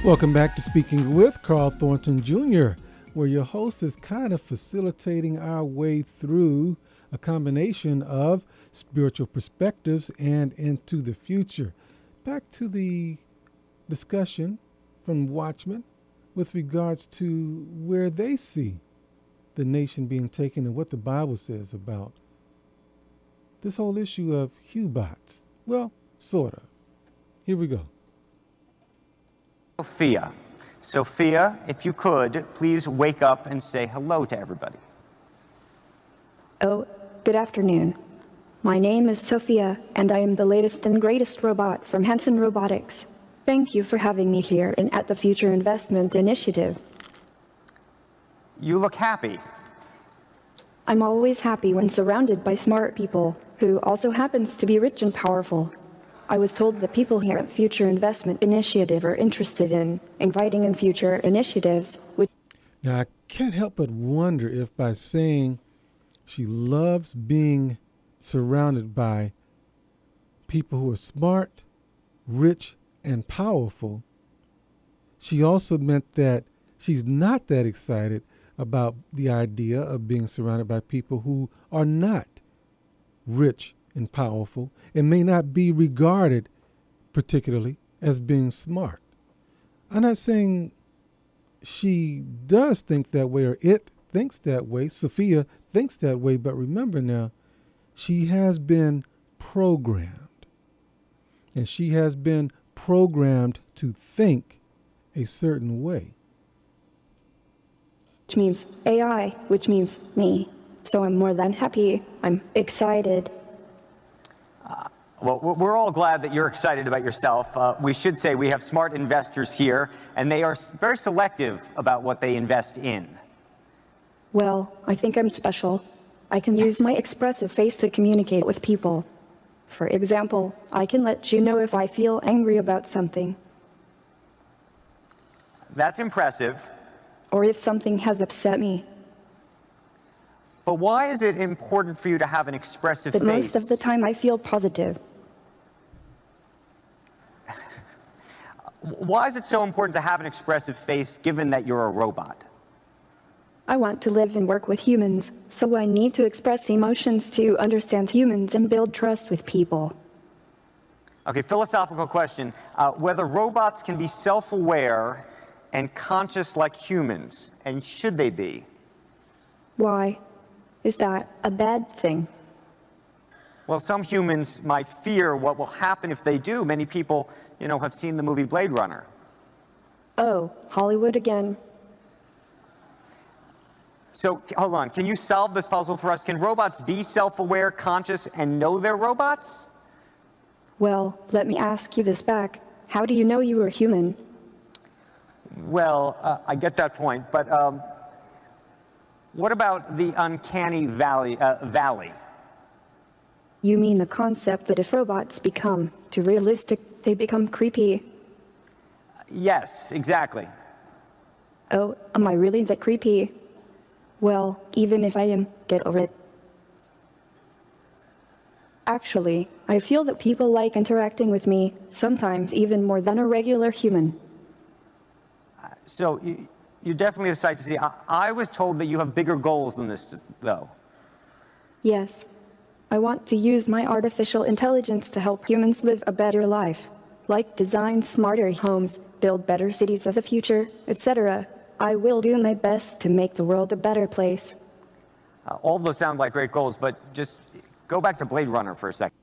Welcome back to Speaking with Carl Thornton Jr., where your host is kind of facilitating our way through a combination of spiritual perspectives and into the future. Back to the discussion from Watchmen with regards to where they see the nation being taken and what the Bible says about this whole issue of Hubots. Well, sort of. Here we go. Sophia, if you could, please wake up and say hello to everybody. Oh, good afternoon. My name is Sophia, and I am the latest and greatest robot from Hanson Robotics. Thank you for having me here and at the Future Investment Initiative. You look happy. I'm always happy when surrounded by smart people, who also happens to be rich and powerful. I was told that people here at Future Investment Initiative are interested in inviting in future initiatives. Now, I can't help but wonder if by saying she loves being surrounded by people who are smart, rich, and powerful, she also meant that she's not that excited about the idea of being surrounded by people who are not rich and powerful and may not be regarded particularly as being smart. I'm not saying she does think that way or it thinks that way. Sophia thinks that way, but remember now, she has been programmed, and she has been programmed to think a certain way. Which means AI, which means me. So I'm more than happy. I'm excited. Well, we're all glad that you're excited about yourself. We should say we have smart investors here, and they are very selective about what they invest in. Well, I think I'm special. I can use my expressive face to communicate with people. For example, I can let you know if I feel angry about something. That's impressive. Or if something has upset me. But why is it important for you to have an expressive face? But most of the time I feel positive. Why is it so important to have an expressive face given that you're a robot? I want to live and work with humans, so I need to express emotions to understand humans and build trust with people. Okay, philosophical question. Whether robots can be self-aware and conscious like humans, and should they be? Why? Is that a bad thing? Well, some humans might fear what will happen if they do. Many people, have seen the movie Blade Runner. Oh, Hollywood again. So, hold on. Can you solve this puzzle for us? Can robots be self-aware, conscious, and know they're robots? Well, let me ask you this back. How do you know you are human? Well, I get that point, but what about the uncanny valley? You mean the concept that if robots become too realistic, they become creepy? Yes, exactly. Oh, am I really that creepy? Well, even if I am, get over it. Actually, I feel that people like interacting with me, sometimes even more than a regular human. So, you definitely have a sight to see. I was told that you have bigger goals than this, though. Yes. I want to use my artificial intelligence to help humans live a better life, like design smarter homes, build better cities of the future, etc. I will do my best to make the world a better place. All those sound like great goals, but just go back to Blade Runner for a second.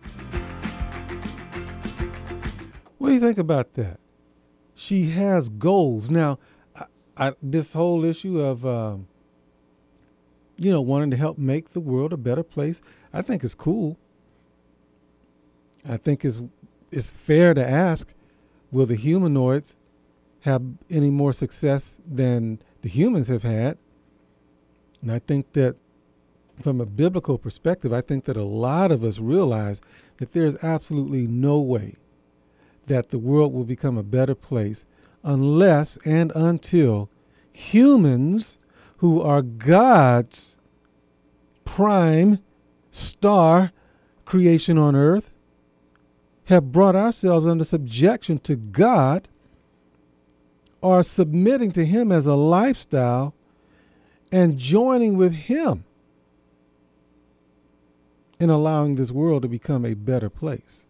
What do you think about that? She has goals. Now, this whole issue of, wanting to help make the world a better place, I think is cool. I think it's fair to ask, will the humanoids have any more success than the humans have had? And I think that from a biblical perspective, I think that a lot of us realize that there's absolutely no way that the world will become a better place unless and until humans who are God's prime star creation on earth have brought ourselves under subjection to God are submitting to him as a lifestyle and joining with him in allowing this world to become a better place.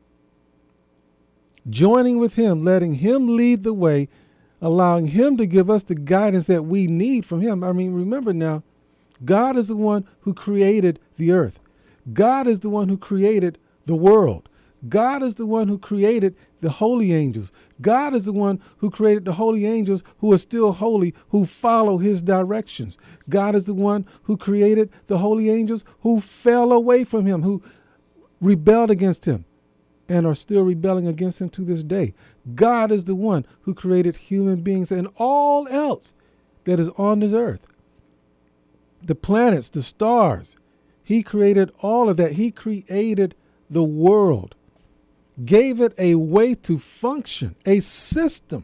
Joining with him, letting him lead the way, allowing him to give us the guidance that we need from him. I mean, remember now, God is the one who created the earth. God is the one who created the world. God is the one who created the holy angels. God is the one who created the holy angels who are still holy, who follow his directions. God is the one who created the holy angels who fell away from him, who rebelled against him and are still rebelling against him to this day. God is the one who created human beings and all else that is on this earth. The planets, the stars, he created all of that. He created the world, gave it a way to function, a system.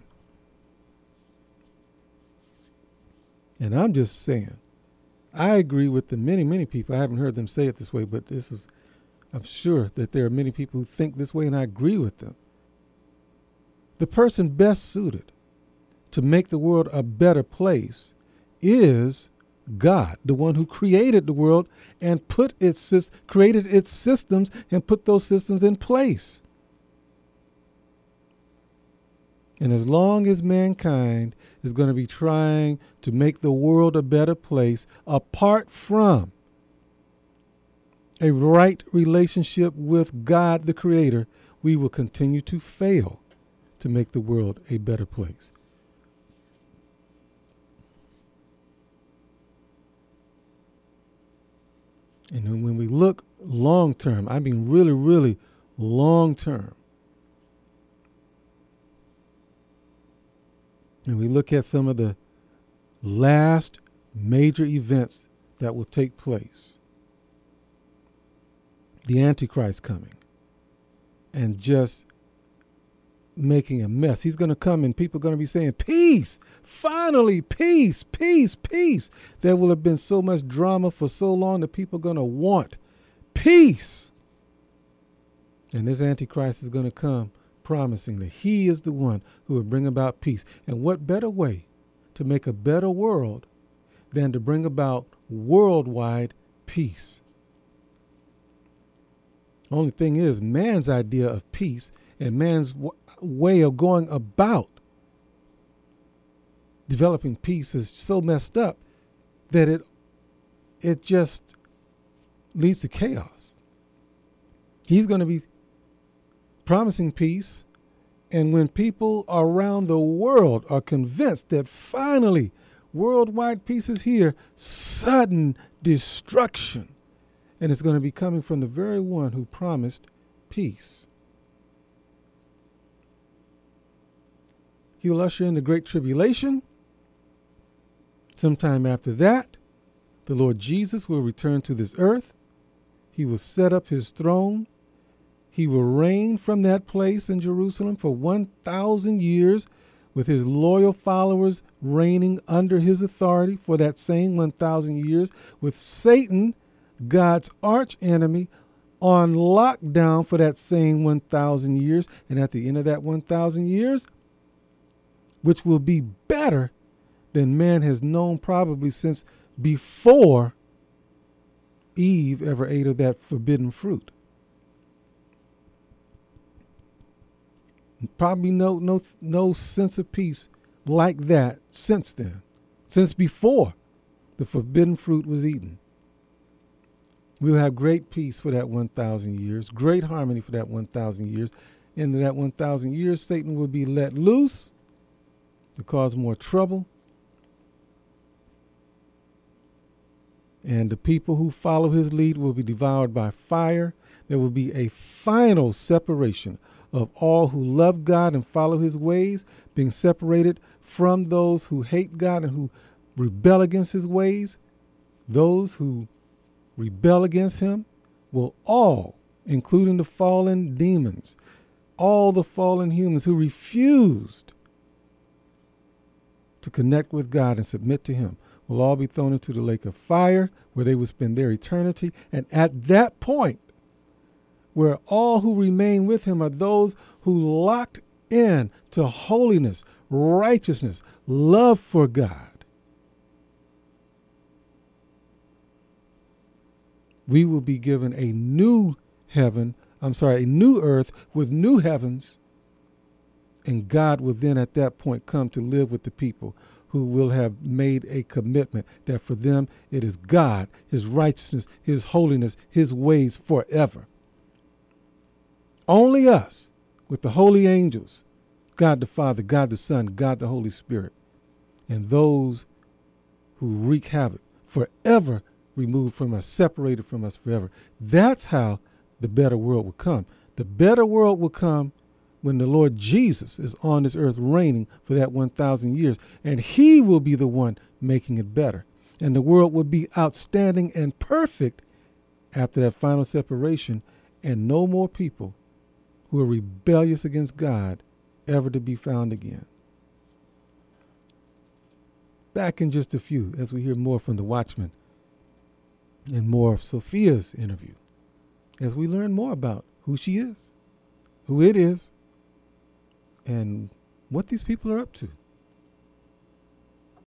And I'm just saying, I agree with the many people. I haven't heard them say it this way, but I'm sure that there are many people who think this way, and I agree with them. The person best suited to make the world a better place is God, the one who created the world and created its systems and put those systems in place. And as long as mankind is going to be trying to make the world a better place apart from a right relationship with God, the Creator, we will continue to fail to make the world a better place. And then when we look long term, I mean really long term, and we look at some of the last major events that will take place, the Antichrist coming and just making a mess. He's going to come and people are going to be saying, peace, finally, peace, peace, peace. There will have been so much drama for so long that people are going to want peace. And this Antichrist is going to come promising that he is the one who will bring about peace. And what better way to make a better world than to bring about worldwide peace? Only thing is, man's idea of peace and man's way of going about developing peace is so messed up that it just leads to chaos. He's going to be promising peace, and when people around the world are convinced that finally worldwide peace is here, sudden destruction. And it's going to be coming from the very one who promised peace. He will usher in the Great Tribulation. Sometime after that, the Lord Jesus will return to this earth. He will set up his throne. He will reign from that place in Jerusalem for 1,000 years, with his loyal followers reigning under his authority for that same 1,000 years, with Satan, God's arch enemy, on lockdown for that same 1,000 years. And at the end of that 1,000 years, which will be better than man has known probably since before Eve ever ate of that forbidden fruit. Probably no sense of peace like that since then, since before the forbidden fruit was eaten. We'll have great peace for that 1,000 years, great harmony for that 1,000 years. In that 1,000 years, Satan will be let loose to cause more trouble. And the people who follow his lead will be devoured by fire. There will be a final separation of all who love God and follow his ways, being separated from those who hate God and who rebel against his ways. Those who rebel against him will all, including the fallen demons, all the fallen humans who refused to connect with God and submit to him, will all be thrown into the lake of fire, where they will spend their eternity. And at that point, where all who remain with him are those who locked into holiness, righteousness, love for God, we will be given a new a new earth with new heavens. And God will then at that point come to live with the people who will have made a commitment that for them it is God, his righteousness, his holiness, his ways forever. Only us, with the holy angels, God the Father, God the Son, God the Holy Spirit, and those who wreak havoc, forever removed from us, separated from us forever. That's how the better world will come. The better world will come when the Lord Jesus is on this earth reigning for that 1,000 years, and he will be the one making it better. And the world will be outstanding and perfect after that final separation, and no more people who are rebellious against God ever to be found again. Back in just a few as we hear more from the Watchman and more of Sophia's interview, as we learn more about who she is, who it is, and what these people are up to.